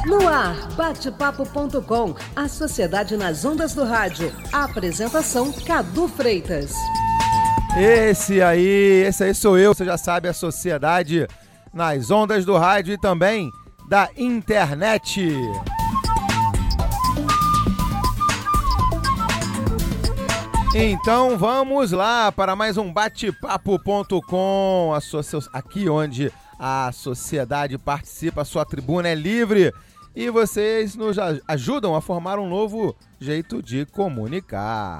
No ar, bate-papo.com, a sociedade nas ondas do rádio. A apresentação, Cadu Freitas. Esse aí sou eu, você já sabe, a sociedade nas ondas do rádio e também da internet. Então vamos lá para mais um bate-papo.com, aqui onde a sociedade participa, a sua tribuna é livre e vocês nos ajudam a formar um novo jeito de comunicar.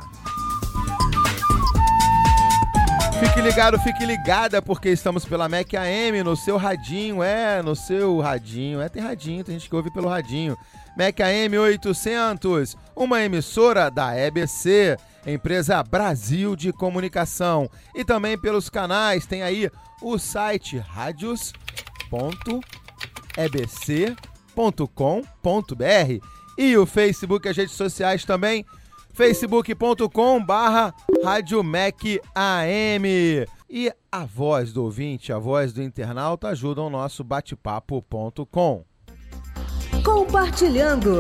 Fique ligado, fique ligada, porque estamos pela MEC AM, no seu radinho, tem radinho, tem gente que ouve pelo radinho. MEC AM 800, uma emissora da EBC, Empresa Brasil de Comunicação. E também pelos canais, tem aí o site radios.ebc.com.br e o Facebook, as redes sociais também, facebook.com/RadioMecAM. E a voz do ouvinte, a voz do internauta ajudam o nosso bate-papo.com. Compartilhando.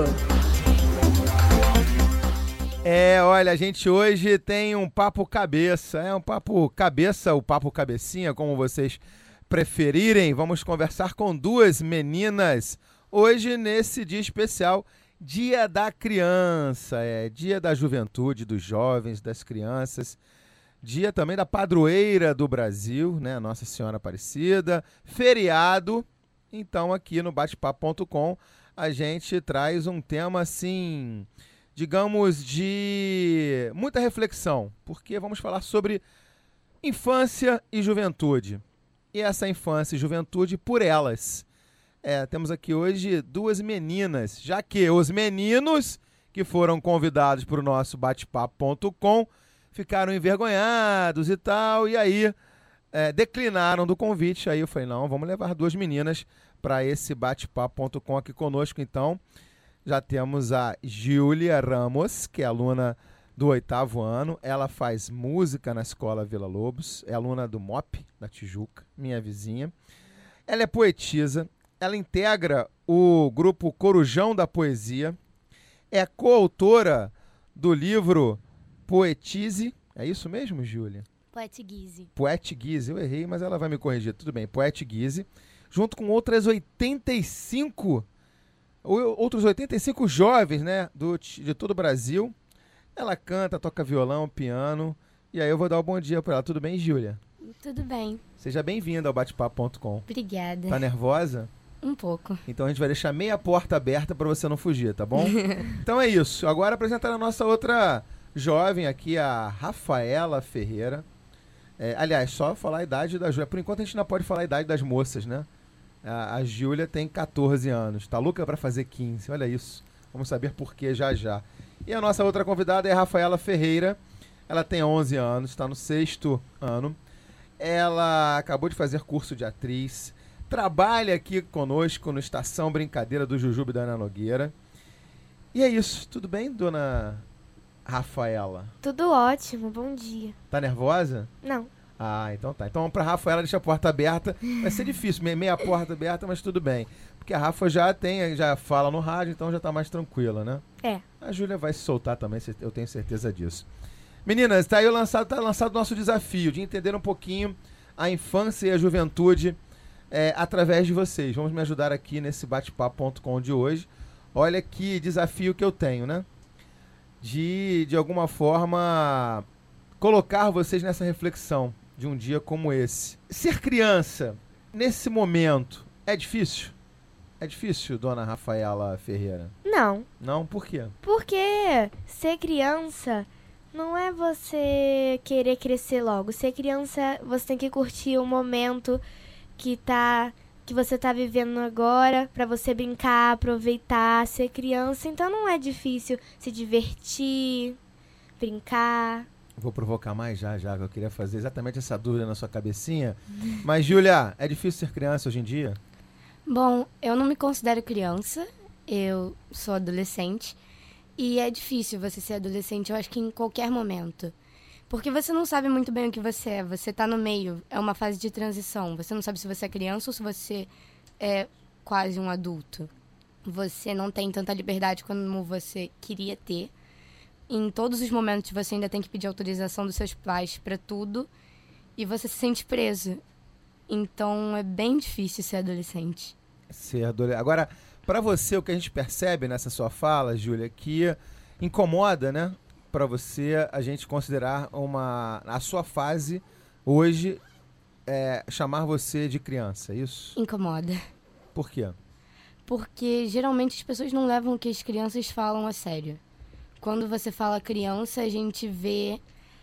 Olha, a gente hoje tem um papo cabeça, o papo cabecinha, como vocês preferirem. Vamos conversar com duas meninas hoje nesse dia especial, Dia da Criança, Dia da Juventude, dos jovens, das crianças, dia também da padroeira do Brasil, né, Nossa Senhora Aparecida, feriado. Então aqui no bate-papo.com a gente traz um tema assim, digamos, de muita reflexão, porque vamos falar sobre infância e juventude. E essa infância e juventude por elas. Temos aqui hoje duas meninas, já que os meninos que foram convidados para o nosso bate-papo.com ficaram envergonhados e tal, e aí declinaram do convite. Aí eu falei, não, vamos levar duas meninas para esse bate-papo.com aqui conosco. Então, já temos a Júlia Ramos, que é aluna do 8º ano. Ela faz música na Escola Vila Lobos, é aluna do MOP, da Tijuca, minha vizinha. Ela é poetisa. Ela integra o grupo Corujão da Poesia, é coautora do livro Poetize, é isso mesmo, Júlia? Poetize, eu errei, mas ela vai me corrigir, tudo bem, Poetize, junto com outros 85 jovens, né, de todo o Brasil. Ela canta, toca violão, piano, e aí eu vou dar um bom dia para ela. Tudo bem, Júlia? Tudo bem. Seja bem-vinda ao bate-papo.com. Obrigada. Tá nervosa? Um pouco. Então a gente vai deixar meia porta aberta para você não fugir, tá bom? Então é isso. Agora apresentar a nossa outra jovem aqui, a Rafaela Ferreira. Aliás, só falar a idade da Júlia. Por enquanto a gente não pode falar a idade das moças, né? A Júlia tem 14 anos. Tá louca para fazer 15. Olha isso. Vamos saber por que já já. E a nossa outra convidada é a Rafaela Ferreira. Ela tem 11 anos, está no 6º ano. Ela acabou de fazer curso de atriz. Trabalha aqui conosco no Estação Brincadeira do Jujuba e da Ana Nogueira. E é isso. Tudo bem, dona Rafaela? Tudo ótimo. Bom dia. Tá nervosa? Não. Ah, então tá. Então pra Rafaela deixa a porta aberta. Vai ser difícil, meia porta aberta, mas tudo bem. Porque a Rafa já fala no rádio, então já tá mais tranquila, né? A Júlia vai se soltar também, eu tenho certeza disso. Meninas, tá lançado o nosso desafio de entender um pouquinho a infância e a juventude através de vocês. Vamos me ajudar aqui nesse bate-papo.com de hoje. Olha que desafio que eu tenho, né? De alguma forma, colocar vocês nessa reflexão de um dia como esse. Ser criança, nesse momento, é difícil? É difícil, dona Rafaela Ferreira? Não. Não? Por quê? Porque ser criança não é você querer crescer logo. Ser criança, você tem que curtir o momento que você tá vivendo agora, pra você brincar, aproveitar, ser criança. Então não é difícil se divertir, brincar. Vou provocar mais já, que eu queria fazer exatamente essa dúvida na sua cabecinha. Mas, Júlia, é difícil ser criança hoje em dia? Bom, eu não me considero criança, eu sou adolescente. E é difícil você ser adolescente, eu acho que em qualquer momento. Porque você não sabe muito bem o que você tá no meio, é uma fase de transição. Você não sabe se você é criança ou se você é quase um adulto. você não tem tanta liberdade como você queria ter. Em todos os momentos você ainda tem que pedir autorização dos seus pais para tudo e você se sente preso. Então é bem difícil ser adolescente. Agora, para você, o que a gente percebe nessa sua fala, Júlia, que incomoda, né? Para você a gente considerar a sua fase hoje chamar você de criança, é isso? Incomoda. Por quê? Porque geralmente as pessoas não levam o que as crianças falam a sério. Quando você fala criança, a gente vê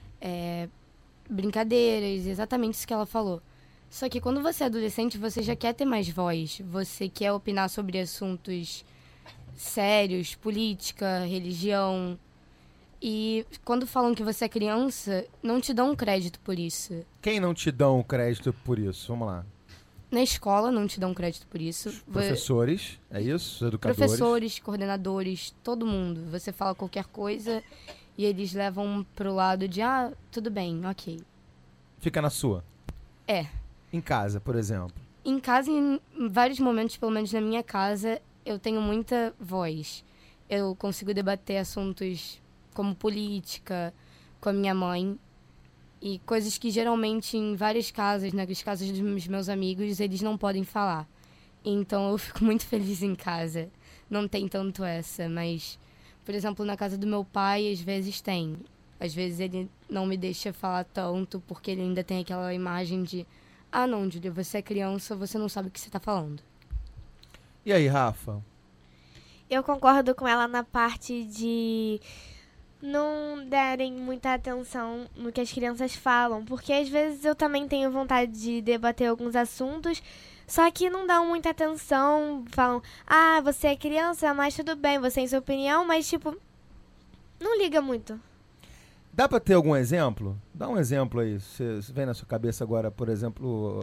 brincadeiras, exatamente isso que ela falou. Só que quando você é adolescente, você já quer ter mais voz. Você quer opinar sobre assuntos sérios, política, religião. E quando falam que você é criança, não te dão crédito por isso. Quem não te dão o crédito por isso? Vamos lá. Na escola não te dão crédito por isso. Professores, é isso? Os educadores? Professores, coordenadores, todo mundo. Você fala qualquer coisa e eles levam pro lado de, tudo bem, ok. Fica na sua? É. Em casa, por exemplo? Em casa, em vários momentos, pelo menos na minha casa, eu tenho muita voz. Eu consigo debater assuntos como política com a minha mãe. E coisas que geralmente em várias casas, nas casas dos meus amigos, eles não podem falar. Então eu fico muito feliz em casa. Não tem tanto essa, mas, por exemplo, na casa do meu pai, às vezes tem. Às vezes ele não me deixa falar tanto, porque ele ainda tem aquela imagem de não, Júlia, você é criança, você não sabe o que você está falando. E aí, Rafa? Eu concordo com ela na parte de não darem muita atenção no que as crianças falam, porque às vezes eu também tenho vontade de debater alguns assuntos, só que não dão muita atenção, falam, você é criança, mas tudo bem, você tem sua opinião, mas tipo, não liga muito. Dá pra ter algum exemplo? Dá um exemplo aí, você vem na sua cabeça agora, por exemplo,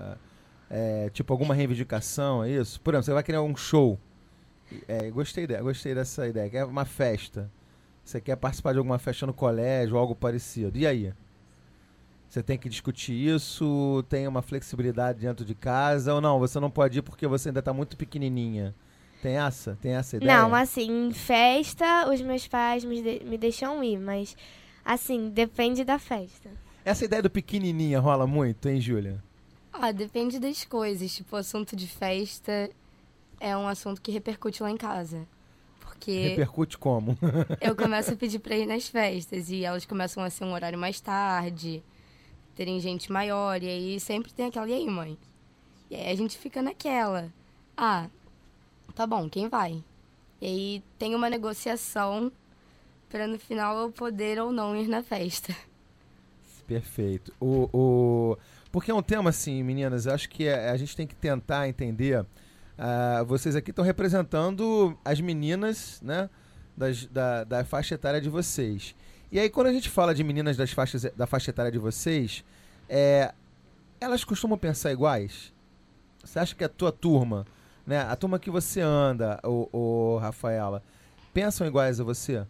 tipo alguma reivindicação, é isso? Por exemplo, você vai criar um show, gostei dessa ideia, que é uma festa. Você quer participar de alguma festa no colégio ou algo parecido. E aí? Você tem que discutir isso? Tem uma flexibilidade dentro de casa? Ou não? Você não pode ir porque você ainda está muito pequenininha. Tem essa ideia? Não, assim, em festa, os meus pais me deixam ir. Mas, assim, depende da festa. Essa ideia do pequenininha rola muito, hein, Júlia? Depende das coisas. Tipo, o assunto de festa é um assunto que repercute lá em casa. Porque repercute como? Eu começo a pedir pra ir nas festas e elas começam a ser um horário mais tarde, terem gente maior, e aí sempre tem aquela, e aí, mãe? E aí a gente fica naquela, tá bom, quem vai? E aí tem uma negociação pra no final eu poder ou não ir na festa. Perfeito. Porque é um tema assim, meninas, eu acho que a gente tem que tentar entender. Vocês aqui estão representando as meninas, né, da faixa etária de vocês. E aí, quando a gente fala de meninas da faixa etária de vocês, elas costumam pensar iguais? Você acha que a tua turma, né, a turma que você anda, Rafaela, pensam iguais a você?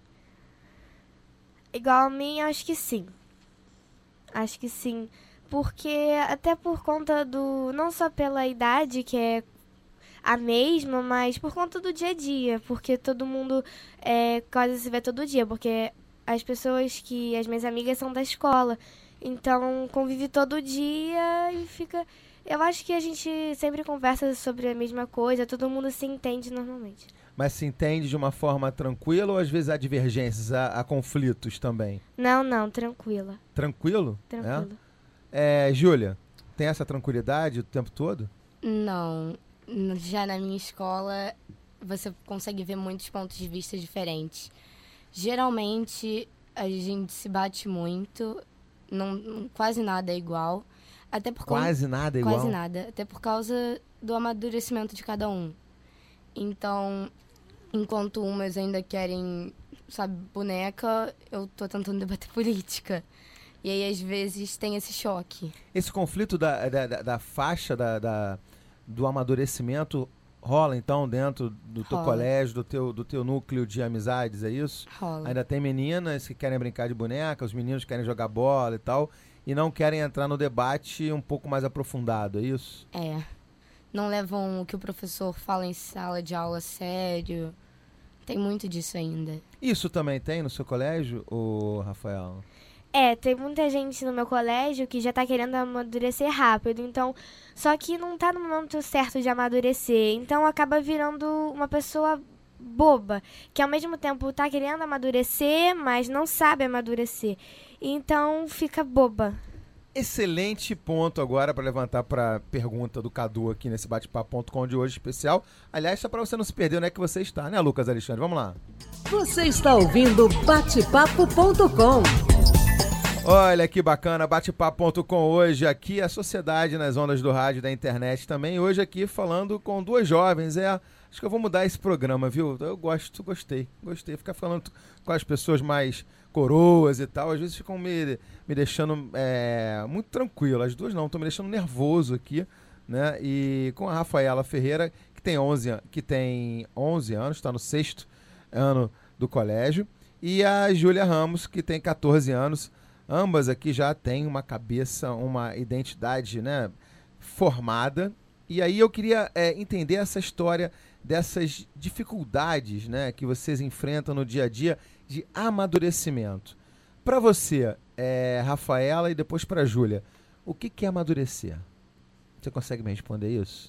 Igual a mim, acho que sim. Acho que sim. Porque, até por conta não só pela idade, que é a mesma, mas por conta do dia a dia, porque todo mundo quase se vê todo dia, porque as minhas amigas são da escola, então convive todo dia e fica... Eu acho que a gente sempre conversa sobre a mesma coisa, todo mundo se entende normalmente. Mas se entende de uma forma tranquila ou às vezes há divergências, há conflitos também? Não, tranquila. Tranquilo? Tranquilo. Júlia, tem essa tranquilidade o tempo todo? Não. Já na minha escola, você consegue ver muitos pontos de vista diferentes. Geralmente, a gente se bate muito, quase nada é igual. Quase nada é igual? Quase nada, até por causa do amadurecimento de cada um. Então, enquanto umas ainda querem, boneca, eu tô tentando debater política. E aí, às vezes, tem esse choque. Esse conflito da faixa, do amadurecimento rola, então, dentro do teu colégio, do teu núcleo de amizades, é isso? Rola. Ainda tem meninas que querem brincar de boneca, os meninos querem jogar bola e tal, e não querem entrar no debate um pouco mais aprofundado, é isso? não levam o que o professor fala em sala de aula a sério. Tem muito disso ainda. Isso também tem no seu colégio, ô Rafael? Tem muita gente no meu colégio que já tá querendo amadurecer rápido, então, só que não tá no momento certo de amadurecer, então acaba virando uma pessoa boba, que ao mesmo tempo tá querendo amadurecer, mas não sabe amadurecer, então fica boba. Excelente ponto agora para levantar para pergunta do Cadu aqui nesse bate-papo.com de hoje especial. Aliás, só para você não se perder onde é que você está, né, Lucas Alexandre? Vamos lá. Você está ouvindo Bate-Papo.com. Olha que bacana, bate-papo.com hoje aqui, a sociedade nas ondas do rádio e da internet também. Hoje aqui falando com duas jovens. Acho que eu vou mudar esse programa, viu? Eu gostei. Ficar falando com as pessoas mais coroas e tal. Às vezes ficam me deixando muito tranquilo. As duas não, estão me deixando nervoso aqui, né? E com a Rafaela Ferreira, que tem 11 anos, está no 6º ano do colégio. E a Júlia Ramos, que tem 14 anos. Ambas aqui já têm uma cabeça, uma identidade, né, formada. E aí eu queria entender essa história dessas dificuldades, né, que vocês enfrentam no dia a dia de amadurecimento. Para você, Rafaela, e depois para a Júlia, o que é amadurecer? Você consegue me responder isso?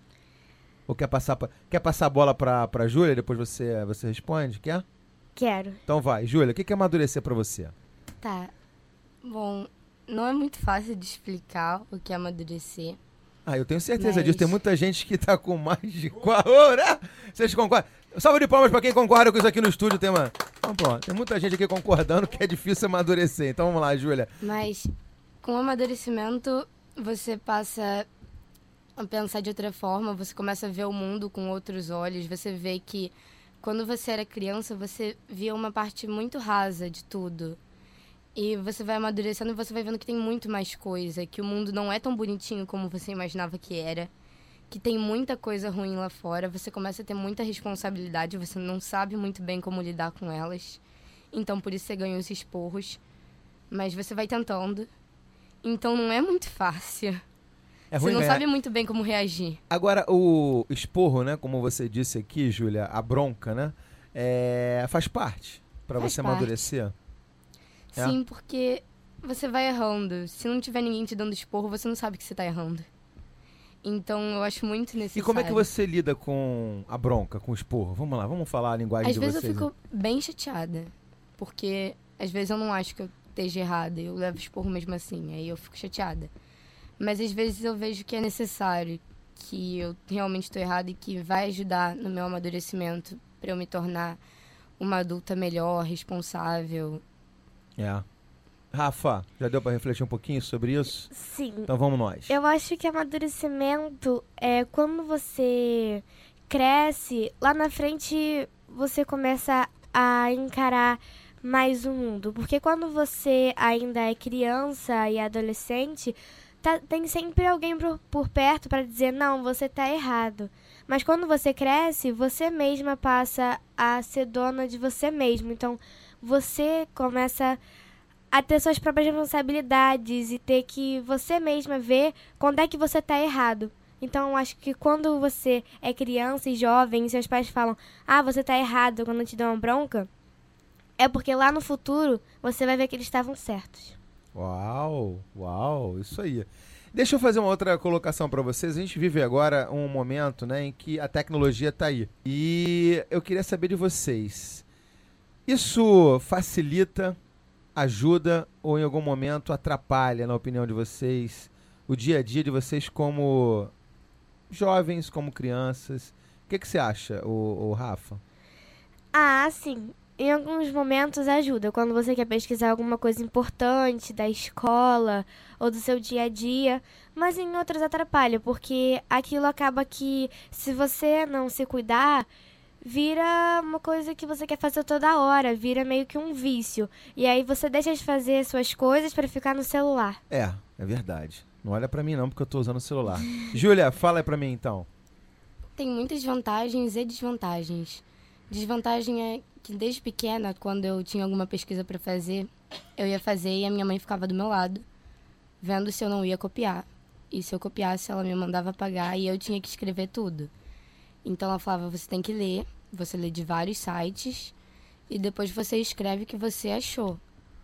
Ou quer passar a bola para a Júlia e depois você responde? Quer? Quero. Então vai, Júlia, o que é amadurecer para você? Tá. Bom, não é muito fácil de explicar o que é amadurecer. Eu tenho certeza disso. Tem muita gente que tá com mais de 4 horas. Vocês concordam? Salve de palmas pra quem concorda com isso aqui no estúdio. Tem muita gente aqui concordando que é difícil amadurecer. Então vamos lá, Júlia. Mas com o amadurecimento, você passa a pensar de outra forma. Você começa a ver o mundo com outros olhos. Você vê que quando você era criança, você via uma parte muito rasa de tudo. E você vai amadurecendo e você vai vendo que tem muito mais coisa, que o mundo não é tão bonitinho como você imaginava que era, que tem muita coisa ruim lá fora, você começa a ter muita responsabilidade, você não sabe muito bem como lidar com elas. Então, por isso você ganha os esporros. Mas você vai tentando. Então, não é muito fácil. Você não sabe muito bem como reagir. Agora, o esporro, né, como você disse aqui, Júlia, a bronca, né, faz parte para você amadurecer? Sim, porque você vai errando. Se não tiver ninguém te dando esporro, você não sabe que você tá errando. Então, eu acho muito necessário. E como é que você lida com a bronca, com o esporro? Vamos lá, vamos falar a linguagem de vocês. Às vezes eu fico bem chateada, porque às vezes eu não acho que eu esteja errada, eu levo esporro mesmo assim, aí eu fico chateada. Mas às vezes eu vejo que é necessário, que eu realmente estou errada e que vai ajudar no meu amadurecimento para eu me tornar uma adulta melhor, responsável. Rafa, já deu para refletir um pouquinho sobre isso? Sim. Então vamos nós. Eu acho que amadurecimento é quando você cresce, lá na frente você começa a encarar mais o mundo. Porque quando você ainda é criança e adolescente, tem sempre alguém por perto para dizer, não, você tá errado. Mas quando você cresce, você mesma passa a ser dona de você mesmo. Então, você começa a ter suas próprias responsabilidades e ter que você mesma ver quando é que você tá errado. Então, acho que quando você é criança e jovem e seus pais falam, você tá errado quando te dão uma bronca, é porque lá no futuro você vai ver que eles estavam certos. Uau, isso aí. Deixa eu fazer uma outra colocação para vocês. A gente vive agora um momento, né, em que a tecnologia tá aí. E eu queria saber de vocês. Isso facilita, ajuda ou em algum momento atrapalha, na opinião de vocês, o dia a dia de vocês como jovens, como crianças? O que você acha, o Rafa? Sim. Em alguns momentos ajuda. Quando você quer pesquisar alguma coisa importante da escola ou do seu dia a dia. Mas em outros atrapalha, porque aquilo acaba que, se você não se cuidar, vira uma coisa que você quer fazer toda hora, vira meio que um vício. E aí você deixa de fazer suas coisas para ficar no celular. É verdade. Não olha pra mim não, porque eu tô usando o celular. Júlia, fala aí pra mim então. Tem muitas vantagens e desvantagens. Desvantagem é que desde pequena, quando eu tinha alguma pesquisa para fazer, eu ia fazer e a minha mãe ficava do meu lado, vendo se eu não ia copiar. e se eu copiasse, ela me mandava apagar e eu tinha que escrever tudo. Então ela falava, você tem que ler, você lê de vários sites e depois você escreve o que você achou.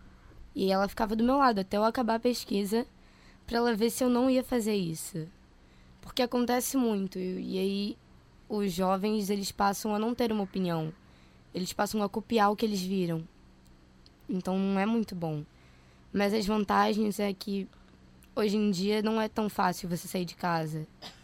E ela ficava do meu lado até eu acabar a pesquisa pra ela ver se eu não ia fazer isso. Porque acontece muito, e aí os jovens, eles passam a não ter uma opinião. Eles passam a copiar o que eles viram. Então não é muito bom. Mas as vantagens é que hoje em dia não é tão fácil você sair de casa.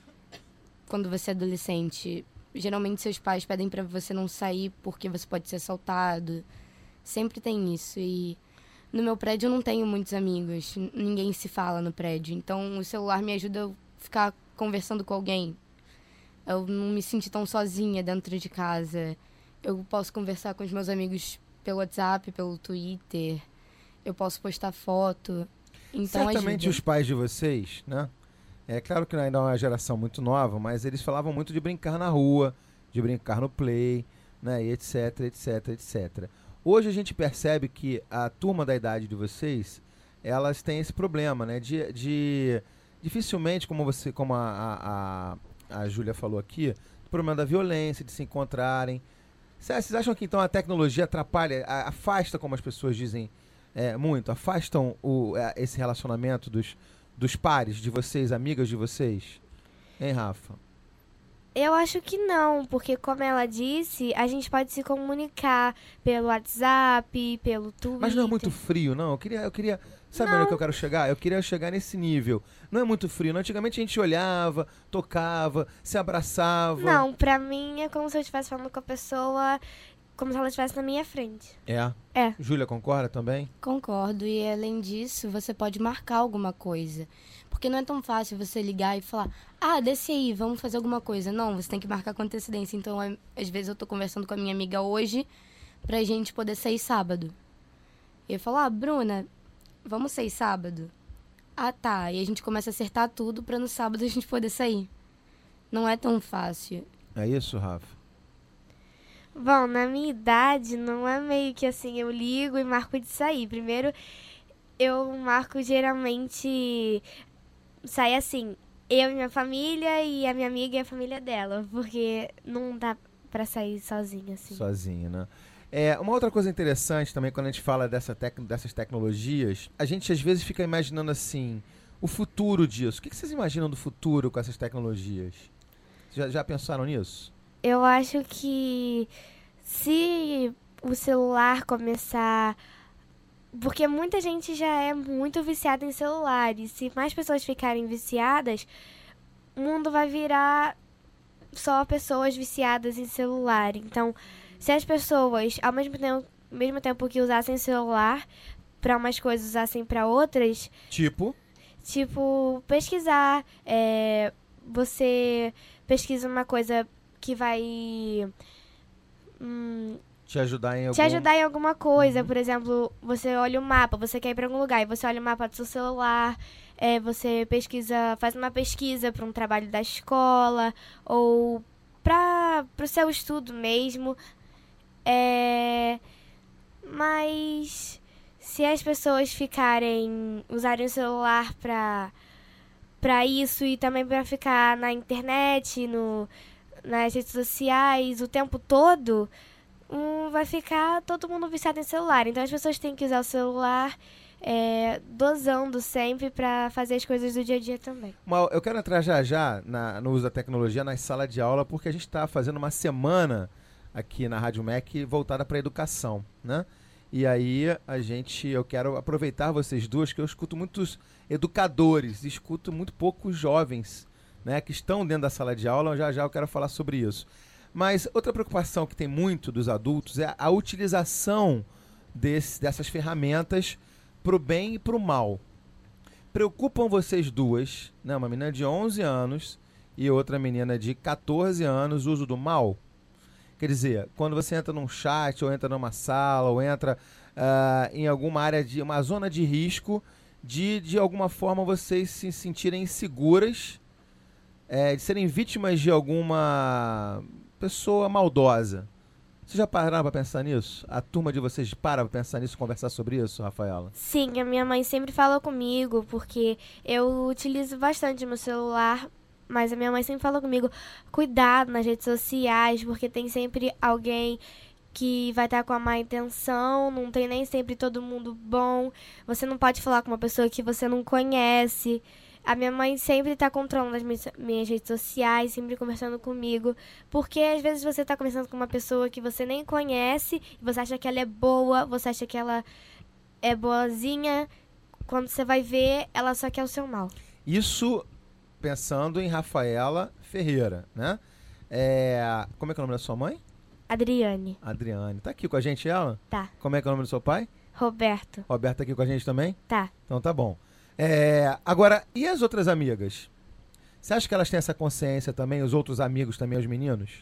Quando você é adolescente, geralmente seus pais pedem pra você não sair porque você pode ser assaltado. Sempre tem isso. E no meu prédio eu não tenho muitos amigos. Ninguém se fala no prédio. Então o celular me ajuda a ficar conversando com alguém. Eu não me sinto tão sozinha dentro de casa. Eu posso conversar com os meus amigos pelo WhatsApp, pelo Twitter. Eu posso postar foto. Então certamente ajuda. os pais de vocês, né? É claro que ainda é uma geração muito nova, mas eles falavam muito de brincar na rua, de brincar no play, né? E etc, etc, etc. Hoje a gente percebe que a turma da idade de vocês, elas têm esse problema, né? Dificilmente, como a Júlia falou aqui, o problema da violência, de se encontrarem. Vocês acham que então a tecnologia atrapalha, afasta, como as pessoas dizem muito, afastam esse relacionamento dos pares de vocês, amigas de vocês? Hein, Rafa? Eu acho que não, porque como ela disse, a gente pode se comunicar pelo WhatsApp, pelo Twitter. Mas não é muito frio, não? Eu queria sabe onde é que eu quero chegar? Eu queria chegar nesse nível. Não é muito frio, não? Antigamente a gente olhava, tocava, se abraçava. Não, pra mim é como se eu estivesse falando com a pessoa, como se ela estivesse na minha frente. É? É. Júlia, concorda também? Concordo, e além disso, você pode marcar alguma coisa. Porque não é tão fácil você ligar e falar, desce aí, vamos fazer alguma coisa. Não, você tem que marcar com antecedência. Então, às vezes eu tô conversando com a minha amiga hoje pra gente poder sair sábado. E eu falo, Bruna, vamos sair sábado? Tá. E a gente começa a acertar tudo pra no sábado a gente poder sair. Não é tão fácil. É isso, Rafa? Bom, na minha idade, não é meio que assim, eu ligo e marco de sair. Primeiro, eu marco geralmente, sai assim, eu e minha família e a minha amiga e a família dela, porque não dá pra sair sozinha, assim. Sozinha, né? Uma outra coisa interessante também, quando a gente fala dessas tecnologias, a gente às vezes fica imaginando assim, o futuro disso. O que vocês imaginam do futuro com essas tecnologias? Já pensaram nisso? Eu acho que se o celular começar... Porque muita gente já é muito viciada em celular. E se mais pessoas ficarem viciadas, o mundo vai virar só pessoas viciadas em celular. Então, se as pessoas, ao mesmo tempo que usassem celular para umas coisas, usassem para outras... Tipo, pesquisar. Você pesquisa uma coisa que vai... Te ajudar em alguma coisa. Por exemplo, você olha o mapa, você quer ir para algum lugar e você olha o mapa do seu celular, você faz uma pesquisa para um trabalho da escola ou para o seu estudo mesmo. Mas se as pessoas usarem o celular para isso e também para ficar na internet, nas redes sociais o tempo todo, vai ficar todo mundo viciado em celular. Então as pessoas têm que usar o celular dosando sempre para fazer as coisas do dia a dia também. Eu quero entrar já no uso da tecnologia na sala de aula, porque a gente está fazendo uma semana aqui na Rádio MEC voltada para a educação, né? E aí eu quero aproveitar vocês duas, que eu escuto muitos educadores, escuto muito poucos jovens, né, que estão dentro da sala de aula. Já eu quero falar sobre isso. Mas outra preocupação que tem muito dos adultos é a utilização dessas ferramentas para o bem e para o mal. Preocupam vocês duas, né, uma menina de 11 anos e outra menina de 14 anos, o uso do mal? Quer dizer, quando você entra num chat, ou entra numa sala, ou entra em alguma área, uma zona de risco, de alguma forma vocês se sentirem inseguras, de serem vítimas de alguma pessoa maldosa, Vocês já pararam pra pensar nisso? A turma de vocês para pra pensar nisso, conversar sobre isso, Rafaela? Sim, a minha mãe sempre fala comigo, porque eu utilizo bastante meu celular, mas a minha mãe sempre fala comigo, cuidado nas redes sociais, porque tem sempre alguém que vai estar com a má intenção, não tem nem sempre todo mundo bom, você não pode falar com uma pessoa que você não conhece. A minha mãe sempre tá controlando as minhas redes sociais, sempre conversando comigo. Porque às vezes você tá conversando com uma pessoa que você nem conhece, e você acha que ela é boa, você acha que ela é boazinha. Quando você vai ver, ela só quer o seu mal. Isso pensando em Rafaela Ferreira, né? Como é que é o nome da sua mãe? Adriane. Adriane. Tá aqui com a gente ela? Tá. Como é que é o nome do seu pai? Roberto. Roberto tá aqui com a gente também? Tá. Então tá bom. Agora, e as outras amigas? Você acha que elas têm essa consciência também? Os outros amigos também, os meninos?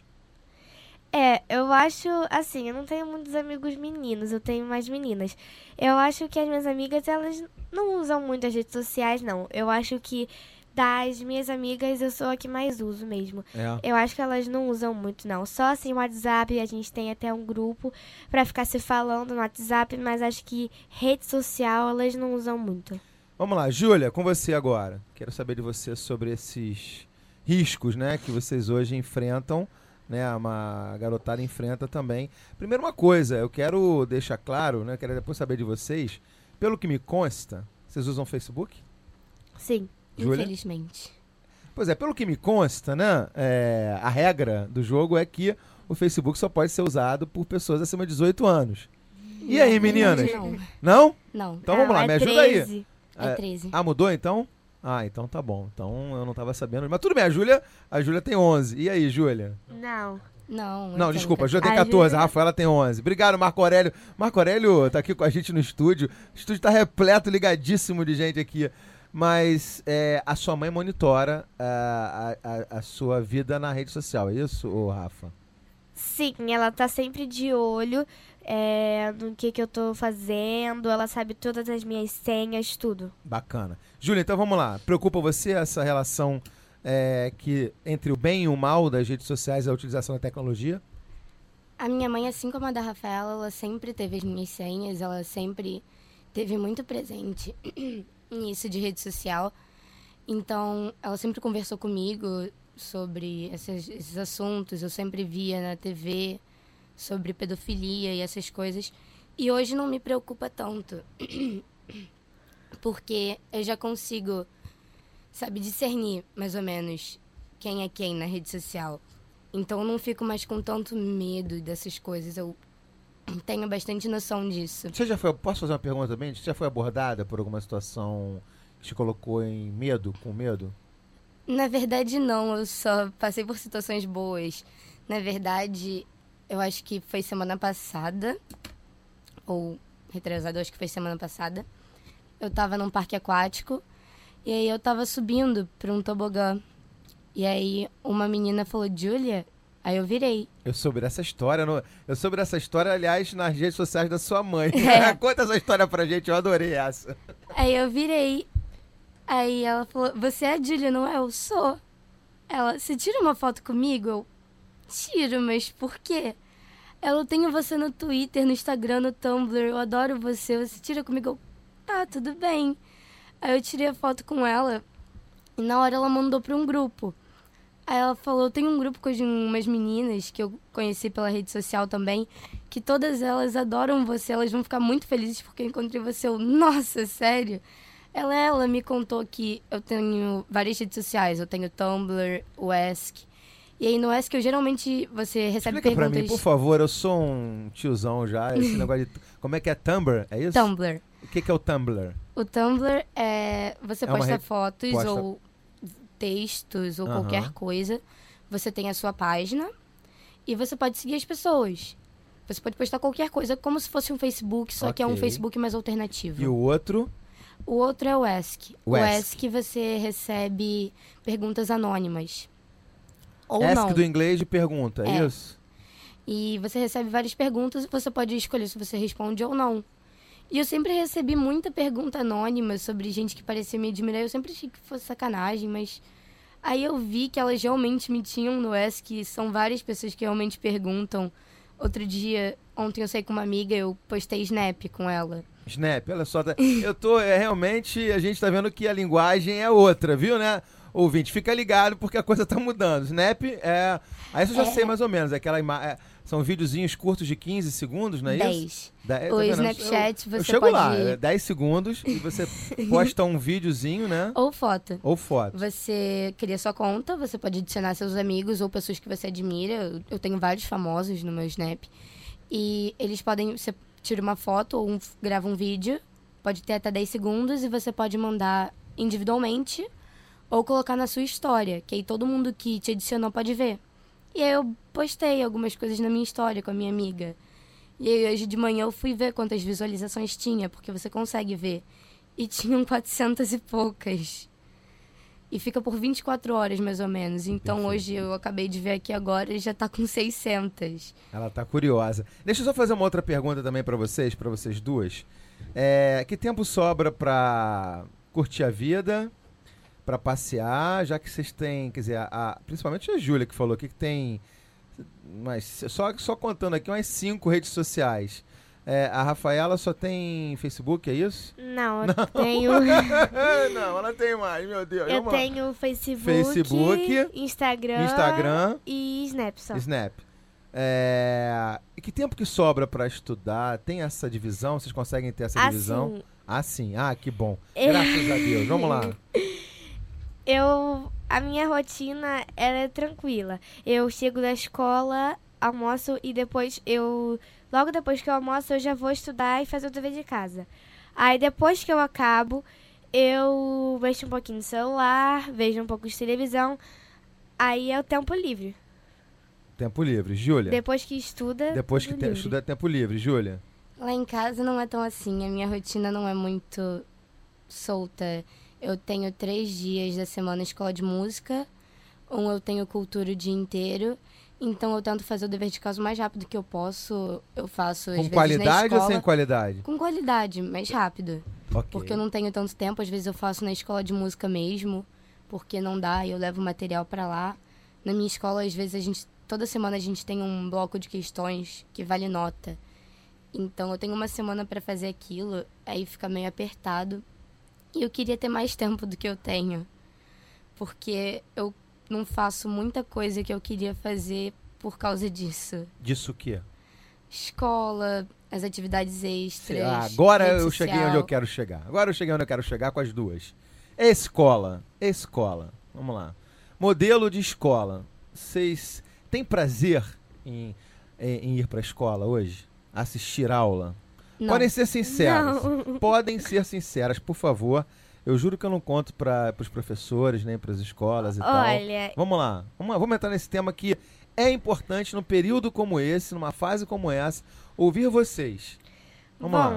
Eu acho, assim, eu não tenho muitos amigos meninos, eu tenho mais meninas. Eu acho que as minhas amigas, elas não usam muito as redes sociais, não. Eu acho que das minhas amigas, eu sou a que mais uso mesmo. Eu acho que elas não usam muito, não. Só assim o WhatsApp, a gente tem até um grupo pra ficar se falando no WhatsApp, mas acho que rede social, elas não usam muito. Vamos lá, Júlia, com você agora. Quero saber de você sobre esses riscos, né, que vocês hoje enfrentam, né, uma garotada enfrenta também. Primeiro uma coisa, eu quero deixar claro, né, quero depois saber de vocês, pelo que me consta, vocês usam Facebook? Sim. Júlia? Infelizmente. Pois é, pelo que me consta, né, a regra do jogo é que o Facebook só pode ser usado por pessoas acima de 18 anos. E aí, meninas? Não. não? Não. Então vamos lá, me ajuda 13. aí. É 13. Mudou então? Então tá bom. Então eu não tava sabendo. Mas tudo bem, a Júlia tem 11. E aí, Júlia? Não. Não, desculpa, a Júlia tem 14, a Rafaela tem 11. Obrigado, Marco Aurélio. Marco Aurélio tá aqui com a gente no estúdio. O estúdio tá repleto, ligadíssimo de gente aqui. Mas a sua mãe monitora a sua vida na rede social, é isso, ô Rafa? Sim, ela tá sempre de olho no que eu tô fazendo, ela sabe todas as minhas senhas, tudo. Bacana. Júlia, então vamos lá. Preocupa você essa relação que entre o bem e o mal das redes sociais e a utilização da tecnologia? A minha mãe, assim como a da Rafaela, ela sempre teve as minhas senhas, ela sempre teve muito presente nisso de rede social. Então, ela sempre conversou comigo sobre esses assuntos, eu sempre via na TV sobre pedofilia e essas coisas. E hoje não me preocupa tanto, porque eu já consigo, discernir mais ou menos quem é quem na rede social. Então eu não fico mais com tanto medo dessas coisas, eu tenho bastante noção disso. Posso fazer uma pergunta também? Você já foi abordada por alguma situação que te colocou com medo? Na verdade, não. Eu só passei por situações boas. Na verdade, eu acho que foi semana passada, ou retrasada, eu acho que foi semana passada. Eu tava num parque aquático, e aí eu tava subindo pra um tobogã. E aí uma menina falou, Júlia, aí eu virei. Eu soube dessa história, aliás, nas redes sociais da sua mãe. Conta essa história pra gente, eu adorei essa. Aí eu virei. Aí ela falou, você é a Júlia, não é? Eu sou. Ela, você tira uma foto comigo? Eu, tiro, mas por quê? Ela, eu tenho você no Twitter, no Instagram, no Tumblr, eu adoro você tira comigo? Eu, tá, tudo bem. Aí eu tirei a foto com ela e na hora ela mandou pra um grupo. Aí ela falou, eu tenho um grupo com umas meninas que eu conheci pela rede social também, que todas elas adoram você, elas vão ficar muito felizes porque eu encontrei você. Eu, nossa, sério? Ela me contou que eu tenho várias redes sociais. Eu tenho Tumblr, o Ask. E aí no Ask você recebe Explica perguntas... pra mim, por favor, eu sou um tiozão já. Esse negócio de... Como é que é Tumblr? É isso? Tumblr. O que é o Tumblr? O Tumblr é... Você posta fotos ou textos ou qualquer coisa. Você tem a sua página e você pode seguir as pessoas. Você pode postar qualquer coisa como se fosse um Facebook, só que é um Facebook mais alternativo. E o outro? O outro é o Ask. O Ask você recebe perguntas anônimas. Ou Ask não. do inglês de pergunta, é isso? E você recebe várias perguntas e você pode escolher se você responde ou não. E eu sempre recebi muita pergunta anônima sobre gente que parecia me admirar. Eu sempre achei que fosse sacanagem, mas... Aí eu vi que elas realmente me tinham no Ask. São várias pessoas que realmente perguntam Ontem eu saí com uma amiga, eu postei Snap com ela. Snap, olha só. Eu tô, realmente, a gente tá vendo que a linguagem é outra, viu, né? Ouvinte, fica ligado porque a coisa tá mudando. Snap é... Aí eu já sei mais ou menos, são videozinhos curtos de 15 segundos, não é isso? 10. O Snapchat eu você chego pode... lá, 10 segundos e você posta um videozinho, né? Ou foto. Ou foto. Você cria sua conta, você pode adicionar seus amigos ou pessoas que você admira. Eu tenho vários famosos no meu Snap. E eles podem... Você tira uma foto ou grava um vídeo, pode ter até 10 segundos e você pode mandar individualmente ou colocar na sua história, que aí todo mundo que te adicionou pode ver. E aí eu postei algumas coisas na minha história com a minha amiga. E aí hoje de manhã eu fui ver quantas visualizações tinha, porque você consegue ver. E tinham 400 e poucas. E fica por 24 horas, mais ou menos. Então, Perfeito. Hoje eu acabei de ver aqui agora e já tá com 600. Ela tá curiosa. Deixa eu só fazer uma outra pergunta também pra vocês duas. Que tempo sobra pra curtir a vida, pra passear, já que vocês têm, quer dizer, principalmente a Júlia que falou aqui que tem, mas só contando aqui, umas 5 redes sociais. A Rafaela só tem Facebook, é isso? Não, eu tenho... Não, ela tem mais, meu Deus. Eu tenho Facebook, Instagram e Snap só. Snap. E que tempo que sobra pra estudar? Tem essa divisão? Vocês conseguem ter essa divisão? Sim. Que bom. Graças a Deus. Vamos lá. A minha rotina, ela é tranquila. Eu chego da escola, almoço e depois logo depois que eu almoço, eu já vou estudar e fazer o dever de casa. Aí depois que eu acabo, eu mexo um pouquinho no celular, vejo um pouco de televisão. Aí é o tempo livre. Tempo livre. Júlia? Depois que estuda, Depois que estuda é tempo livre. Júlia? Lá em casa não é tão assim. A minha rotina não é muito solta. Eu tenho 3 dias da semana escola de música. Eu tenho cultura o dia inteiro. Então eu tento fazer o dever de casa o mais rápido que eu posso. Eu faço às vezes com qualidade na escola, ou sem qualidade? Com qualidade, mais rápido. Okay. Porque eu não tenho tanto tempo. Às vezes eu faço na escola de música mesmo. Porque não dá e eu levo material pra lá. Na minha escola, às vezes, toda semana a gente tem um bloco de questões que vale nota. Então eu tenho uma semana pra fazer aquilo. Aí fica meio apertado. E eu queria ter mais tempo do que eu tenho. Porque eu não faço muita coisa que eu queria fazer por causa disso. Disso o quê? Escola, as atividades extras. Agora eu cheguei onde eu quero chegar. Agora eu cheguei onde eu quero chegar com as duas. Escola. Vamos lá. Modelo de escola. Vocês têm prazer em ir pra escola hoje? Assistir aula? Não. Podem ser sinceras. Não. Podem ser sinceras, por favor. Eu juro que eu não conto para os professores, nem para as escolas e Olha, tal. Vamos lá. Vamos entrar nesse tema que é importante num período como esse, numa fase como essa, ouvir vocês. Vamos lá.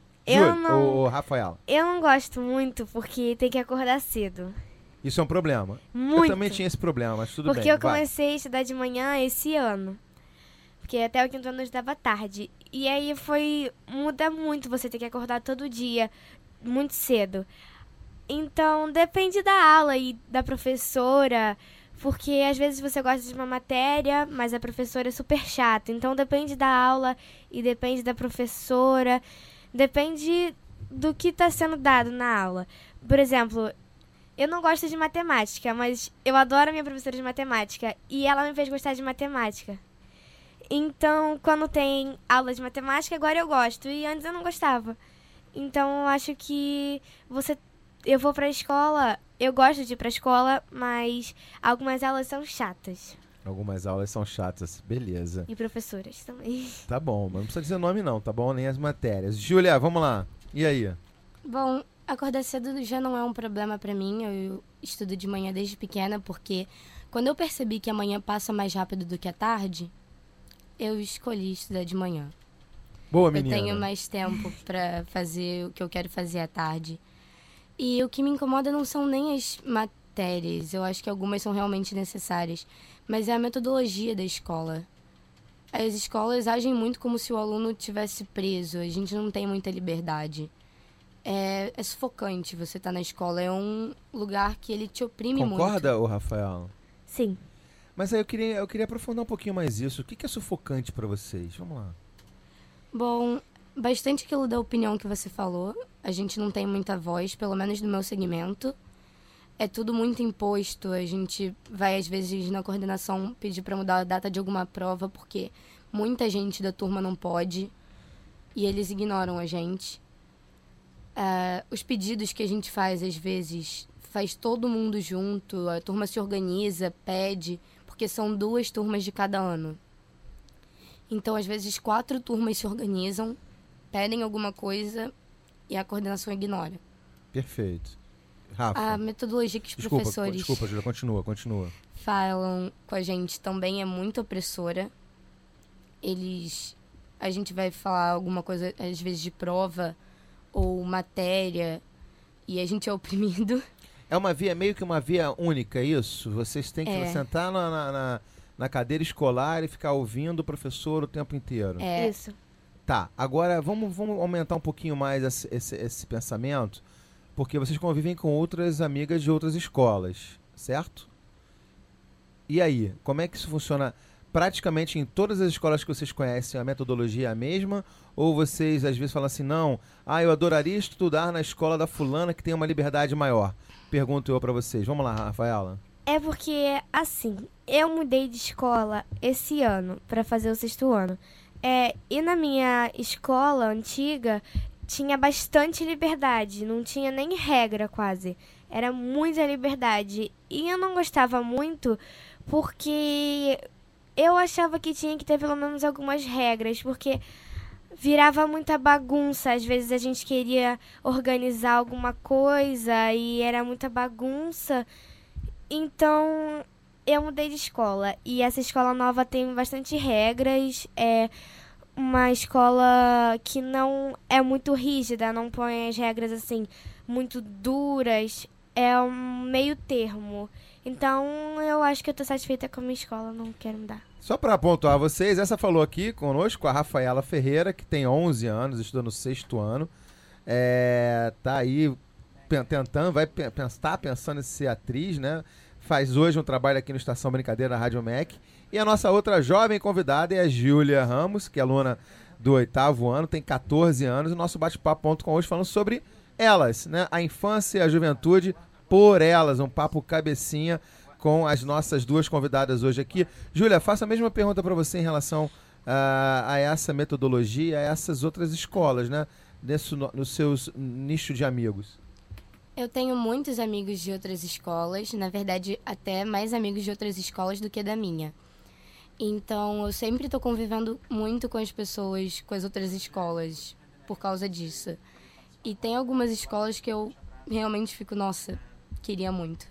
Rafaela. Eu não gosto muito porque tem que acordar cedo. Isso é um problema. Muito. Eu também tinha esse problema, mas tudo bem. Porque eu comecei a estudar de manhã esse ano. Porque até o 5º ano eu estudava tarde. E aí muda muito você ter que acordar todo dia, muito cedo. Então, depende da aula e da professora, porque às vezes você gosta de uma matéria, mas a professora é super chata. Então, depende da aula e depende da professora, depende do que está sendo dado na aula. Por exemplo, eu não gosto de matemática, mas eu adoro a minha professora de matemática e ela me fez gostar de matemática. Então, quando tem aula de matemática, agora eu gosto e antes eu não gostava. Então, eu acho que eu vou pra escola, eu gosto de ir pra escola, mas algumas aulas são chatas. Algumas aulas são chatas, beleza. E professoras também. Tá bom, mas não precisa dizer nome não, tá bom? Nem as matérias. Júlia, vamos lá. E aí? Bom, acordar cedo já não é um problema pra mim. Eu estudo de manhã desde pequena, porque quando eu percebi que a manhã passa mais rápido do que a tarde, eu escolhi estudar de manhã. Boa, menina. Eu tenho mais tempo pra fazer o que eu quero fazer à tarde. E o que me incomoda não são nem as matérias, eu acho que algumas são realmente necessárias, mas é a metodologia da escola. As escolas agem muito como se o aluno tivesse preso, a gente não tem muita liberdade. É sufocante você estar na escola, é um lugar que ele te oprime muito. Concorda, ô Rafael? Sim. Mas aí eu queria aprofundar um pouquinho mais isso. O que é sufocante para vocês? Vamos lá. Bom, bastante aquilo da opinião que você falou. A gente não tem muita voz, pelo menos no meu segmento. É tudo muito imposto. A gente vai, às vezes, na coordenação pedir para mudar a data de alguma prova, porque muita gente da turma não pode. E eles ignoram a gente. Os pedidos que a gente faz, às vezes, faz todo mundo junto. A turma se organiza, pede, porque são 2 turmas de cada ano. Então, às vezes, 4 turmas se organizam, pedem alguma coisa e a coordenação ignora. Perfeito. Rafa. A metodologia que os professores Desculpa, Júlia, continua. falam com a gente também é muito opressora. A gente vai falar alguma coisa, às vezes, de prova ou matéria, e a gente é oprimido. É uma via, meio que uma via única, é isso? Vocês têm que sentar na cadeira escolar e ficar ouvindo o professor o tempo inteiro. Isso. Tá, agora vamos aumentar um pouquinho mais esse pensamento, porque vocês convivem com outras amigas de outras escolas, certo? E aí, como é que isso funciona? Praticamente em todas as escolas que vocês conhecem, a metodologia é a mesma? Ou vocês às vezes falam assim, não, eu adoraria estudar na escola da fulana que tem uma liberdade maior? Pergunto eu pra vocês. Vamos lá, Rafaela. É porque, assim, eu mudei de escola esse ano para fazer o 6º ano. E na minha escola antiga tinha bastante liberdade, não tinha nem regra quase. Era muita liberdade. E eu não gostava muito porque eu achava que tinha que ter pelo menos algumas regras, porque virava muita bagunça. Às vezes a gente queria organizar alguma coisa e era muita bagunça. Então eu mudei de escola e essa escola nova tem bastante regras. É uma escola que não é muito rígida, não põe as regras assim muito duras. É um meio termo. Então eu acho que eu tô satisfeita com a minha escola, não quero mudar. Só para pontuar vocês, essa falou aqui conosco a Rafaela Ferreira, que tem 11 anos, estuda no 6º ano. Tá aí tentando, tá pensando em ser atriz, né? Faz hoje um trabalho aqui no Estação Brincadeira, na Rádio MEC. E a nossa outra jovem convidada é a Júlia Ramos, que é aluna do 8º ano, tem 14 anos. E o nosso bate-papo com hoje falando sobre elas, né? A infância e a juventude por elas. Um papo cabecinha com as nossas 2 convidadas hoje aqui. Júlia, faço a mesma pergunta para você em relação a essa metodologia, a essas outras escolas, né? Nos seus nichos de amigos. Eu tenho muitos amigos de outras escolas, na verdade, até mais amigos de outras escolas do que da minha. Então, eu sempre estou convivendo muito com as pessoas, com as outras escolas, por causa disso. E tem algumas escolas que eu realmente fico, nossa, queria muito.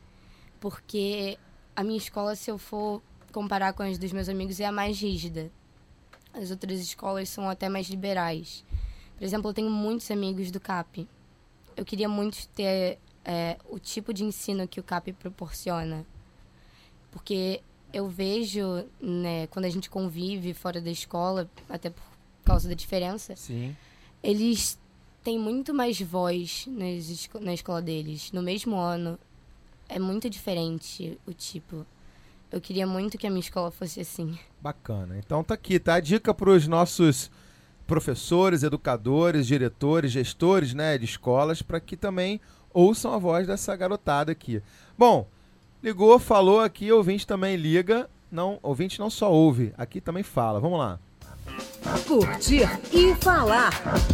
Porque a minha escola, se eu for comparar com as dos meus amigos, é a mais rígida. As outras escolas são até mais liberais. Por exemplo, eu tenho muitos amigos do CAP. Eu queria muito ter o tipo de ensino que o CAP proporciona. Porque eu vejo, né, quando a gente convive fora da escola, até por causa da diferença, sim, eles têm muito mais voz na escola deles. No mesmo ano, é muito diferente o tipo. Eu queria muito que a minha escola fosse assim. Bacana. Então tá aqui, tá? A dica para os nossos professores, educadores, diretores, gestores, né, de escolas, para que também ouçam a voz dessa garotada aqui. Bom, ligou, falou aqui, ouvinte também liga. Não, ouvinte não só ouve, aqui também fala. Vamos lá. Curtir e falar.